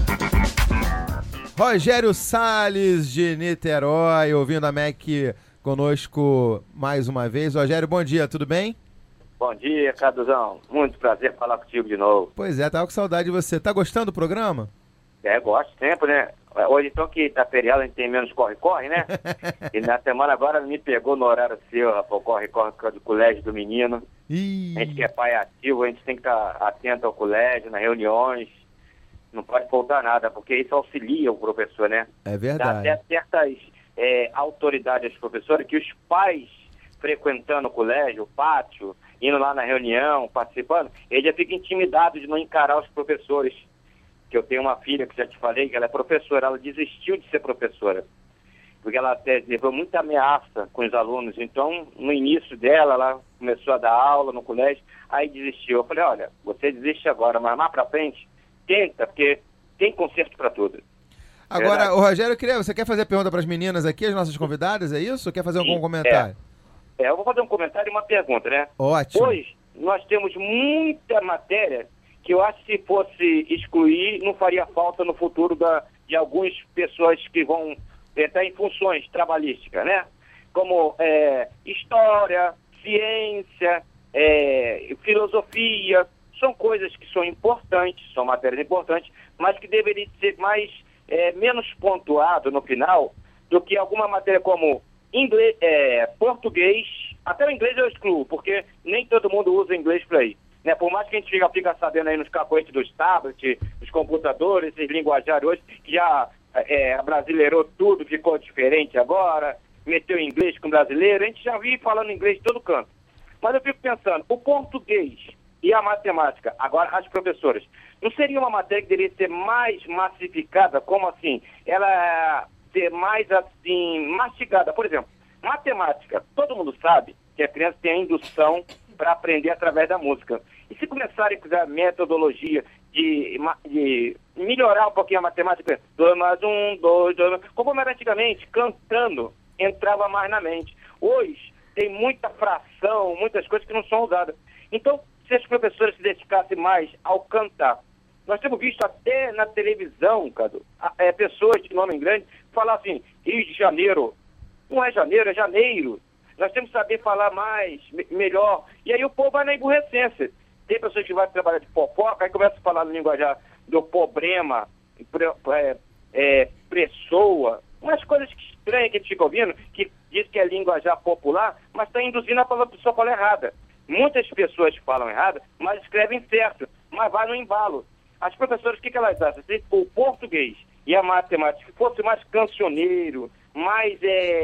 Rogério Salles, de Niterói, ouvindo a MEC conosco mais uma vez. Rogério, bom dia, tudo bem? Bom dia, Caduzão. Muito prazer falar contigo de novo. Pois é, tava com saudade de você. Tá gostando do programa? Gosto sempre, né? Hoje, então, que tá feriado, a gente tem menos corre-corre, né? E na semana agora me pegou no horário seu, rapaz, corre-corre do colégio do menino. Ih. A gente que é pai ativo, a gente tem que estar atento ao colégio, nas reuniões. Não pode faltar nada, porque isso auxilia o professor, né? É verdade. Dá até certas autoridades aos professores que os pais, frequentando o colégio, o pátio, indo lá na reunião, participando, ele já fica intimidado de não encarar os professores. Que eu tenho uma filha que já te falei, que ela é professora, ela desistiu de ser professora. porque ela teve muita ameaça com os alunos. Então, no início dela, ela começou a dar aula no colégio, aí desistiu. Eu falei, olha, você desiste agora, mas mais pra frente, tenta, porque tem conserto para tudo. Agora, o Rogério, você quer fazer pergunta para as meninas aqui, as nossas convidadas, é isso? Ou quer fazer algum comentário? Eu vou fazer um comentário e uma pergunta, né? Ótimo. Hoje, nós temos muita matéria que eu acho que se fosse excluir, não faria falta no futuro de algumas pessoas que vão estar em funções trabalhísticas, né? Como história, ciência, filosofia. São coisas que são importantes, são matérias importantes, mas que deveriam ser menos pontuado no final do que alguma matéria como inglês, português. Até o inglês eu excluo, porque nem todo mundo usa inglês por aí. Né? Por mais que a gente fica sabendo aí nos cacoetes dos tablets, dos computadores, esses linguajários hoje, que já brasileirou tudo, ficou diferente agora, meteu inglês com brasileiro, a gente já vive falando inglês de todo canto. Mas eu fico pensando, o português e a matemática, agora as professoras, não seria uma matéria que deveria ser mais massificada, como assim? Ela ser mais assim, mastigada. Por exemplo, matemática, todo mundo sabe que a criança tem a indução para aprender através da música. E se começarem a usar metodologia de melhorar um pouquinho a matemática, 2 mais 1, 2, 2, como era antigamente, cantando, entrava mais na mente. Hoje, tem muita fração, muitas coisas que não são usadas. Então, se as professoras se dedicassem mais ao cantar, nós temos visto até na televisão, Cadu, pessoas de nome grande falar assim, Rio de Janeiro. Não é janeiro, é janeiro. Nós temos que saber falar mais, melhor. E aí o povo vai na emburrecência. Tem pessoas que vão trabalhar de fofoca, aí começa a falar no linguajar do problema, pessoa. Umas coisas estranhas que a gente fica ouvindo, que diz que é linguajar popular, mas está induzindo a pessoa a falar errada. Muitas pessoas falam errado, mas escrevem certo, mas vai no embalo. As professoras, o que elas acham? Se o português e a matemática fosse mais cancioneiro, mais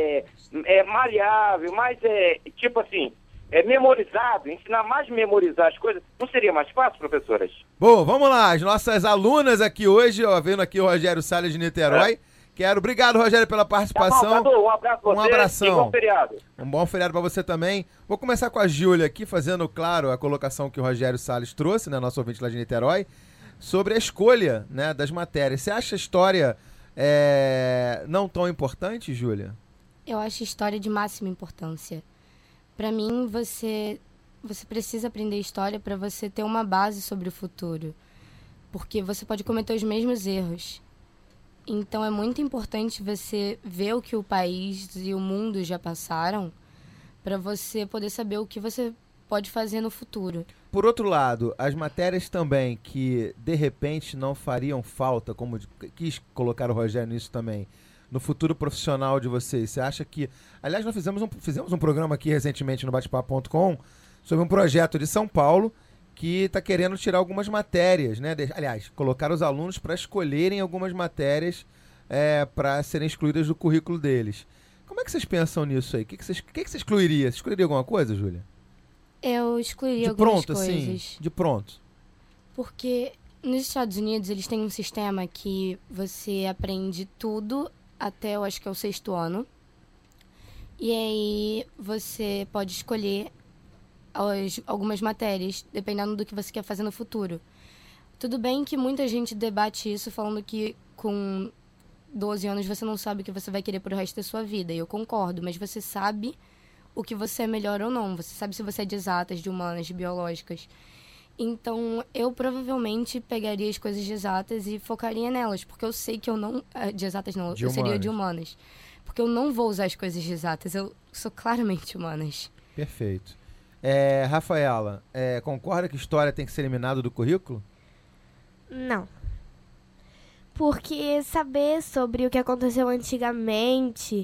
maleável, mais tipo assim, memorizado, ensinar mais a memorizar as coisas, não seria mais fácil, professoras? Bom, vamos lá, as nossas alunas aqui hoje, ó, vendo aqui o Rogério Salles de Niterói. Obrigado, Rogério, pela participação. Tá bom, Cadu, um abraço pra você. Um abração. E bom feriado. Um bom feriado pra você também. Vou começar com a Júlia aqui, fazendo, claro, a colocação que o Rogério Salles trouxe, né, nosso ouvinte lá de Niterói, sobre a escolha, né, das matérias. Você acha a história não tão importante, Júlia? Eu acho história de máxima importância. Para mim, você precisa aprender história para você ter uma base sobre o futuro. Porque você pode cometer os mesmos erros. Então, é muito importante você ver o que o país e o mundo já passaram para você poder saber o que você pode fazer no futuro. Por outro lado, as matérias também que, de repente, não fariam falta, como quis colocar o Rogério nisso também, no futuro profissional de vocês, você acha que... Aliás, nós fizemos um programa aqui recentemente no Batepapo.com sobre um projeto de São Paulo que está querendo tirar algumas matérias, né? Aliás, colocar os alunos para escolherem algumas matérias para serem excluídas do currículo deles. Como é que vocês pensam nisso aí? O que você excluiria? Você excluiria alguma coisa, Júlia? Eu excluiria algumas coisas. Assim, de pronto. Porque nos Estados Unidos eles têm um sistema que você aprende tudo até, eu acho que é o 6º ano. E aí você pode escolher algumas matérias, dependendo do que você quer fazer no futuro. Tudo bem que muita gente debate isso falando que com 12 anos você não sabe o que você vai querer pro resto da sua vida. E eu concordo, mas você sabe o que você é melhor ou não. Você sabe se você é de exatas, de humanas, de biológicas. Então, eu provavelmente pegaria as coisas de exatas e focaria nelas, porque eu sei que eu não... De exatas não, eu seria de humanas. Porque eu não vou usar as coisas de exatas, eu sou claramente humanas. Perfeito. Rafaela, concorda que história tem que ser eliminado do currículo? Não. Porque saber sobre o que aconteceu antigamente,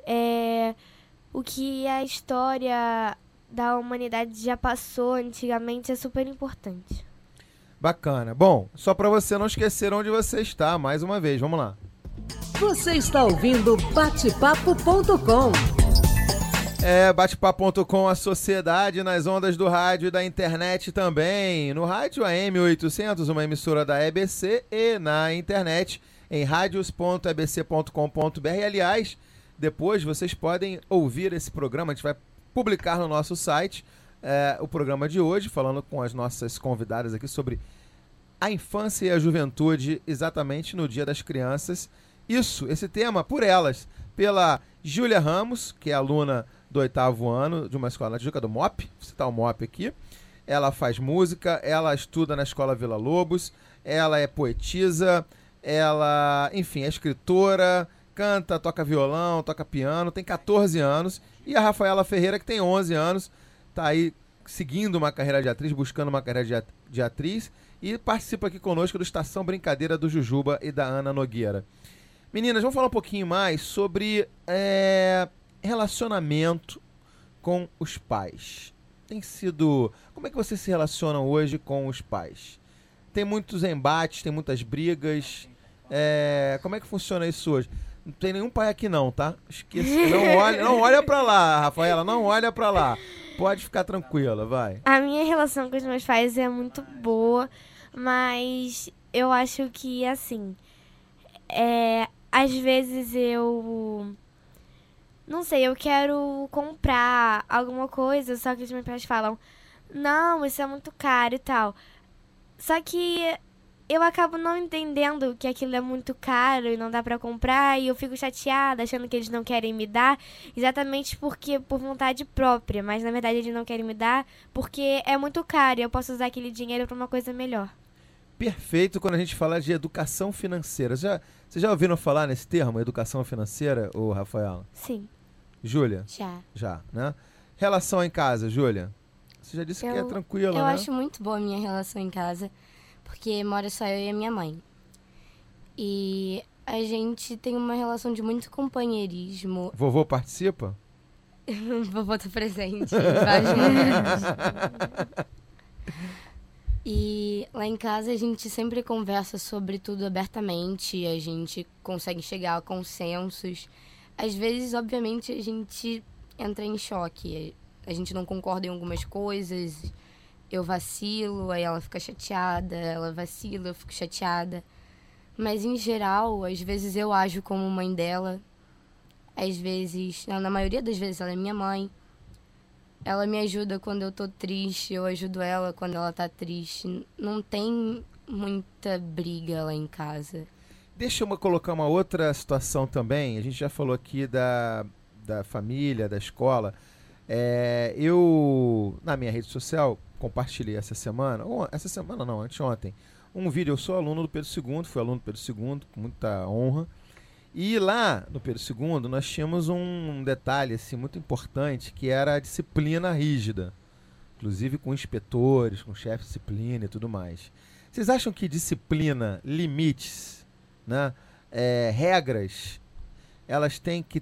o que a história da humanidade já passou antigamente é super importante. Bacana. Bom, só para você não esquecer onde você está, mais uma vez, vamos lá. Você está ouvindo Batepapo.com. Batepapo.com, a sociedade nas ondas do rádio e da internet também. No rádio AM 800, uma emissora da EBC, e na internet em radios.ebc.com.br. Aliás, depois vocês podem ouvir esse programa. A gente vai publicar no nosso site o programa de hoje, falando com as nossas convidadas aqui sobre a infância e a juventude, exatamente no Dia das Crianças. Esse tema, por elas, pela Júlia Ramos, que é aluna do 8º ano de uma escola na Tijuca, do MOP, vou citar o MOP aqui. Ela faz música, ela estuda na Escola Vila Lobos, ela é poetisa, ela, enfim, é escritora, canta, toca violão, toca piano, tem 14 anos. E a Rafaela Ferreira, que tem 11 anos, tá aí seguindo uma carreira de atriz, buscando uma carreira de atriz, e participa aqui conosco do Estação Brincadeira do Jujuba e da Ana Nogueira. Meninas, vamos falar um pouquinho mais sobre relacionamento com os pais. Tem sido... Como é que vocês se relacionam hoje com os pais? Tem muitos embates, tem muitas brigas. Como é que funciona isso hoje? Não tem nenhum pai aqui não, tá? Esqueça. Não olha pra lá, Rafaela, não olha pra lá. Pode ficar tranquila, vai. A minha relação com os meus pais é muito boa, mas eu acho que, assim, às vezes eu... Não sei, eu quero comprar alguma coisa, só que os meus pais falam, não, isso é muito caro e tal. Só que eu acabo não entendendo que aquilo é muito caro e não dá pra comprar, e eu fico chateada, achando que eles não querem me dar, exatamente por vontade própria, mas na verdade eles não querem me dar porque é muito caro e eu posso usar aquele dinheiro pra uma coisa melhor. Perfeito quando a gente fala de educação financeira. Vocês já ouviram falar nesse termo, educação financeira, ô Rafaela? Sim. Júlia? Já, né? Relação em casa, Júlia? Você já disse que é tranquila, né? Eu acho muito boa a minha relação em casa, porque mora só eu e a minha mãe. E a gente tem uma relação de muito companheirismo. Vovô participa? Vovô tá presente em vários momentos. E lá em casa a gente sempre conversa sobre tudo abertamente, a gente consegue chegar a consensos. Às vezes, obviamente, a gente entra em choque. A gente não concorda em algumas coisas, eu vacilo, aí ela fica chateada, ela vacila, eu fico chateada. Mas, em geral, às vezes eu ajo como mãe dela, às vezes, na maioria das vezes, ela é minha mãe. Ela me ajuda quando eu tô triste, eu ajudo ela quando ela tá triste. Não tem muita briga lá em casa. Deixa eu colocar uma outra situação também. A gente já falou aqui da família, da escola. Eu, na minha rede social, compartilhei anteontem, um vídeo. Eu sou aluno do Pedro II, fui aluno do Pedro II, com muita honra. E lá no Pedro II nós tínhamos um detalhe assim, muito importante, que era a disciplina rígida. Inclusive com inspetores, com chefe de disciplina e tudo mais. Vocês acham que disciplina, limites, né, regras, elas têm que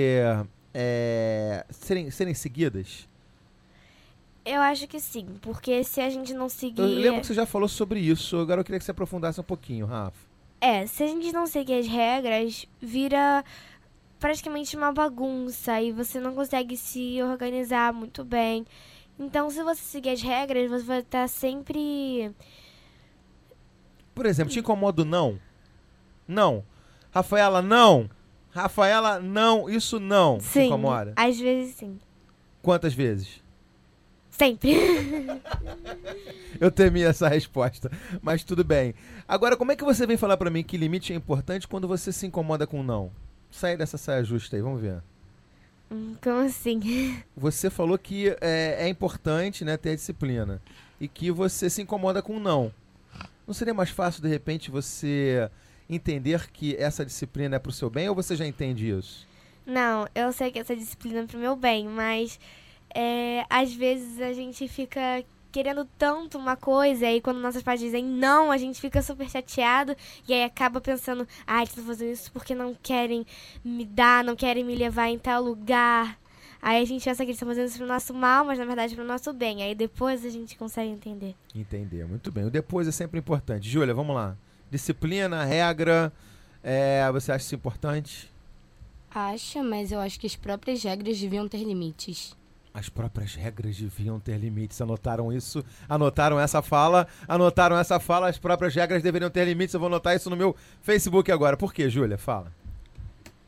serem seguidas? Eu acho que sim, porque se a gente não seguir... Eu lembro que você já falou sobre isso, agora eu queria que você aprofundasse um pouquinho, Rafa. Se a gente não seguir as regras, vira praticamente uma bagunça e você não consegue se organizar muito bem. Então, se você seguir as regras, você vai estar sempre... Por exemplo, te incomoda o não? Não. Rafaela, não. Rafaela, não. Isso não. Sim, te incomoda? Às vezes sim. Quantas vezes? Sempre. Eu temi essa resposta, mas tudo bem. Agora, como é que você vem falar pra mim que limite é importante quando você se incomoda com não? Sai dessa saia justa aí, vamos ver. Como assim? Você falou que é importante, né, ter a disciplina e que você se incomoda com não. Não seria mais fácil, de repente, você entender que essa disciplina é pro seu bem ou você já entende isso? Não, eu sei que essa disciplina é pro meu bem, mas... às vezes a gente fica querendo tanto uma coisa e quando nossos pais dizem não, a gente fica super chateado e aí acaba pensando, eles estão fazendo isso porque não querem me dar, não querem me levar em tal lugar. Aí a gente pensa que eles estão fazendo isso pro nosso mal, mas na verdade pro nosso bem. Aí depois a gente consegue entender. Entender, muito bem. O depois é sempre importante. Júlia, vamos lá. Disciplina, regra, você acha isso importante? Acha, mas eu acho que as próprias regras deviam ter limites. As próprias regras deviam ter limites. Anotaram isso? Anotaram essa fala? Anotaram essa fala? As próprias regras deveriam ter limites. Eu vou anotar isso no meu Facebook agora. Por quê, Júlia? Fala.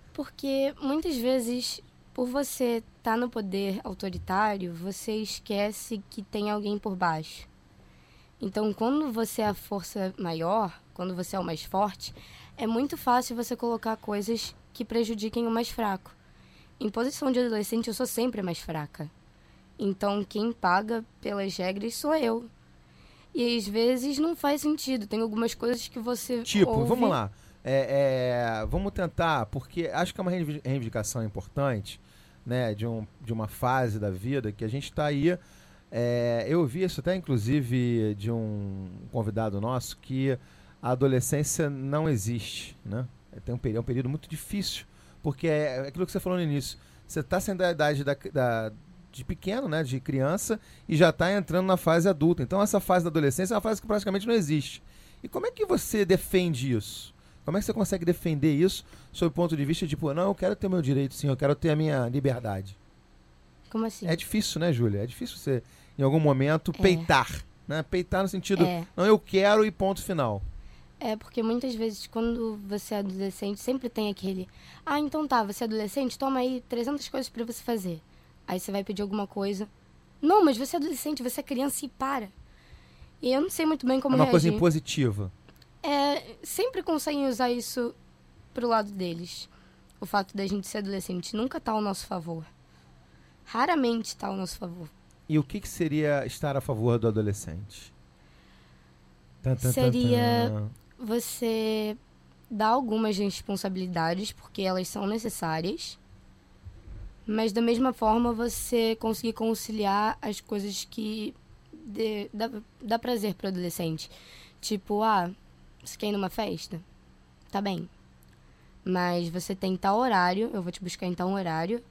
Porque muitas vezes, por você estar no poder autoritário, você esquece que tem alguém por baixo. Então, quando você é a força maior, quando você é o mais forte, é muito fácil você colocar coisas que prejudiquem o mais fraco. Em posição de adolescente, eu sou sempre a mais fraca. Então, quem paga pelas regras sou eu. E às vezes não faz sentido. Tem algumas coisas que você ouve... Vamos lá. Vamos tentar, porque acho que é uma reivindicação importante, né, de uma fase da vida que a gente está aí. Eu ouvi isso até, inclusive, de um convidado nosso, que a adolescência não existe, né? É um período muito difícil, porque é aquilo que você falou no início. Você está saindo da idade de pequeno, né, de criança, e já está entrando na fase adulta. Então, essa fase da adolescência é uma fase que praticamente não existe. E como é que você defende isso? Como é que você consegue defender isso sob o ponto de vista de, não, eu quero ter meu direito, sim, eu quero ter a minha liberdade? Como assim? É difícil, né, Júlia? É difícil você, em algum momento, peitar, né? Peitar no sentido, não, eu quero e ponto final. Porque muitas vezes, quando você é adolescente, sempre tem aquele... então tá, você é adolescente, toma aí 300 coisas pra você fazer. Aí você vai pedir alguma coisa. Não, mas você é adolescente, você é criança e para. E eu não sei muito bem como reagir. É uma coisa impositiva. Sempre conseguem usar isso pro lado deles. O fato da gente ser adolescente nunca tá ao nosso favor. Raramente tá ao nosso favor. E o que seria estar a favor do adolescente? Seria você dar algumas responsabilidades, porque elas são necessárias, mas da mesma forma você conseguir conciliar as coisas que dá prazer pro adolescente. Tipo, você quer ir numa festa? Tá bem. Mas você tem tal horário, eu vou te buscar em tal horário.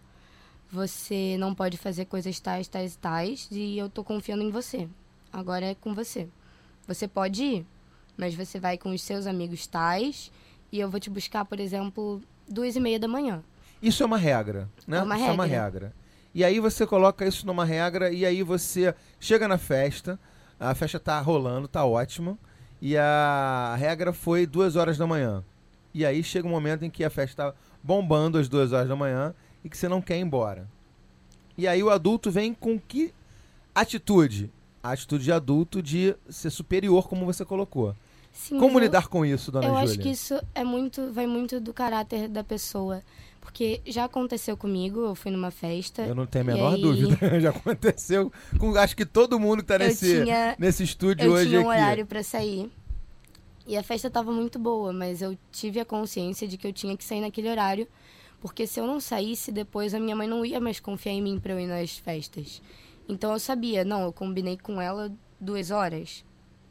Você não pode fazer coisas tais, tais e tais, e eu tô confiando em você. Agora é com você. Você pode ir, mas você vai com os seus amigos tais, e eu vou te buscar, por exemplo, 2:30 da manhã. Isso é uma regra, né? É uma isso regra. É uma regra. E aí você coloca isso numa regra, e aí você chega na festa, a festa tá rolando, tá ótima, e a regra foi 2 horas da manhã. E aí chega um momento em que a festa tá bombando às 2 horas da manhã e que você não quer ir embora. E aí o adulto vem com que atitude? A atitude de adulto de ser superior, como você colocou. Sim, como lidar com isso, dona Júlia? Eu acho que isso vai muito do caráter da pessoa. Porque já aconteceu comigo, eu fui numa festa. Eu não tenho a menor dúvida. Já aconteceu com acho que todo mundo que tá nesse estúdio hoje aqui. Eu tinha um horário pra sair. E a festa tava muito boa, mas eu tive a consciência de que eu tinha que sair naquele horário. Porque se eu não saísse, depois a minha mãe não ia mais confiar em mim pra eu ir nas festas. Então eu sabia, eu combinei com ela 2 horas.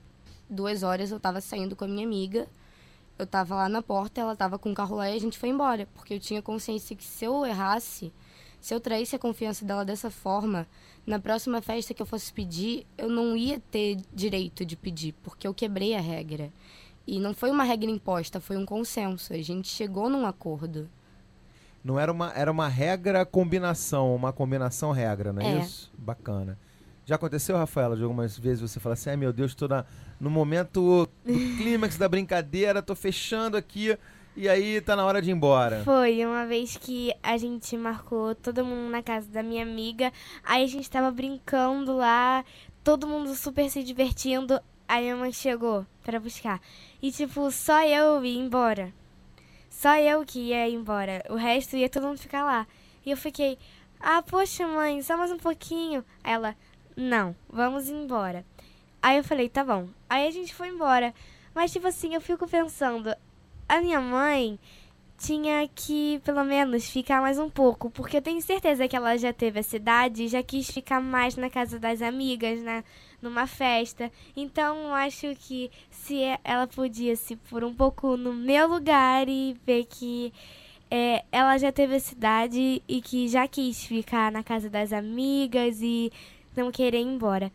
2 horas eu tava saindo com a minha amiga. Eu tava lá na porta, ela tava com o carro lá e a gente foi embora. Porque eu tinha consciência que se eu errasse, se eu traísse a confiança dela dessa forma, na próxima festa que eu fosse pedir, eu não ia ter direito de pedir, porque eu quebrei a regra. E não foi uma regra imposta, foi um consenso. A gente chegou num acordo. Não era uma regra combinação, uma combinação regra, não é isso? Bacana. Já aconteceu, Rafaela, de algumas vezes você fala assim, meu Deus, tô no momento do clímax da brincadeira, tô fechando aqui e aí tá na hora de ir embora. Foi uma vez que a gente marcou todo mundo na casa da minha amiga, aí a gente tava brincando lá, todo mundo super se divertindo, aí minha mãe chegou pra buscar. E só eu ia embora. Só eu que ia embora. O resto ia todo mundo ficar lá. E eu fiquei, poxa mãe, só mais um pouquinho. Aí ela, não, vamos embora. Aí eu falei, tá bom. Aí a gente foi embora. Mas eu fico pensando, a minha mãe tinha que, pelo menos, ficar mais um pouco. Porque eu tenho certeza que ela já teve essa idade e já quis ficar mais na casa das amigas, numa festa. Então, eu acho que se ela podia se pôr um pouco no meu lugar e ver que ela já teve essa idade e que já quis ficar na casa das amigas e não querer ir embora.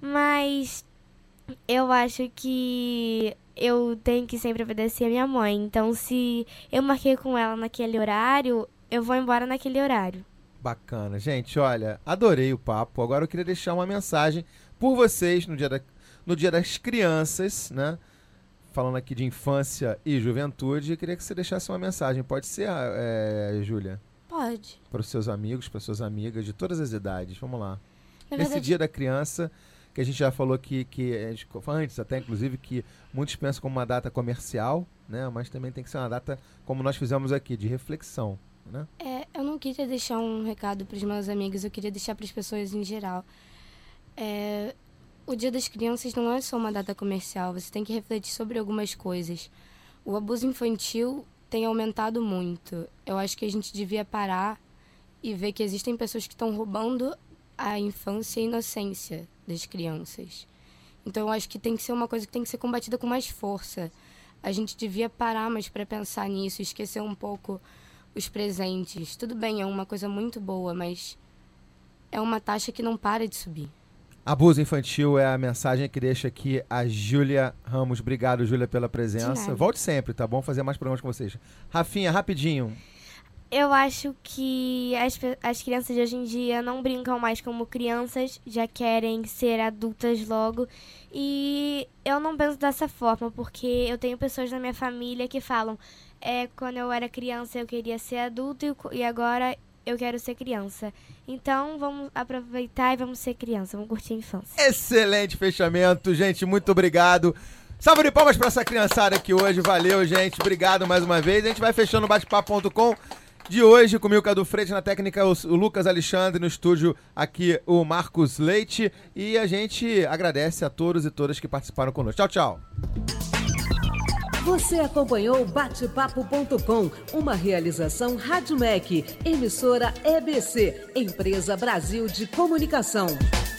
Mas eu acho que eu tenho que sempre obedecer a minha mãe. Então, se eu marquei com ela naquele horário, eu vou embora naquele horário. Bacana. Gente, olha, adorei o papo. Agora eu queria deixar uma mensagem por vocês no dia das crianças, né? falando aqui de infância e juventude, queria que você deixasse uma mensagem. Pode ser, Júlia? Pode. Para os seus amigos, para suas amigas, de todas as idades. Vamos lá. Na Nesse verdade, dia da criança, que a gente já falou que a gente, antes até, inclusive, que muitos pensam como uma data comercial, né? Mas também tem que ser uma data, como nós fizemos aqui, de reflexão, né? eu não queria deixar um recado para os meus amigos, eu queria deixar para as pessoas em geral. O Dia das Crianças não é só uma data comercial, você tem que refletir sobre algumas coisas. O abuso infantil tem aumentado muito. Eu acho que a gente devia parar e ver que existem pessoas que estão roubando a infância e a inocência das crianças. Então eu acho que tem que ser uma coisa que tem que ser combatida com mais força. A gente devia parar mais para pensar nisso, esquecer um pouco os presentes. Tudo bem, é uma coisa muito boa, mas é uma taxa que não para de subir. Abuso infantil é a mensagem que deixa aqui a Júlia Ramos. Obrigado, Júlia, pela presença. Volte sempre, tá bom? Fazer mais programas com vocês. Rafinha, rapidinho. Eu acho que as crianças de hoje em dia não brincam mais como crianças, já querem ser adultas logo. E eu não penso dessa forma, porque eu tenho pessoas na minha família que falam quando eu era criança eu queria ser adulto e agora eu quero ser criança. Então vamos aproveitar e vamos ser criança, vamos curtir a infância. Excelente fechamento, gente. Muito obrigado. Salve de palmas pra essa criançada aqui hoje. Valeu, gente. Obrigado mais uma vez. A gente vai fechando o bate-papo.com de hoje, comigo, Cadu Freitas, na técnica o Lucas Alexandre, no estúdio aqui o Marcos Leite, e a gente agradece a todos e todas que participaram conosco. Tchau, tchau. Você acompanhou o Bate-Papo.com, uma realização Rádio MEC, emissora EBC, Empresa Brasil de Comunicação.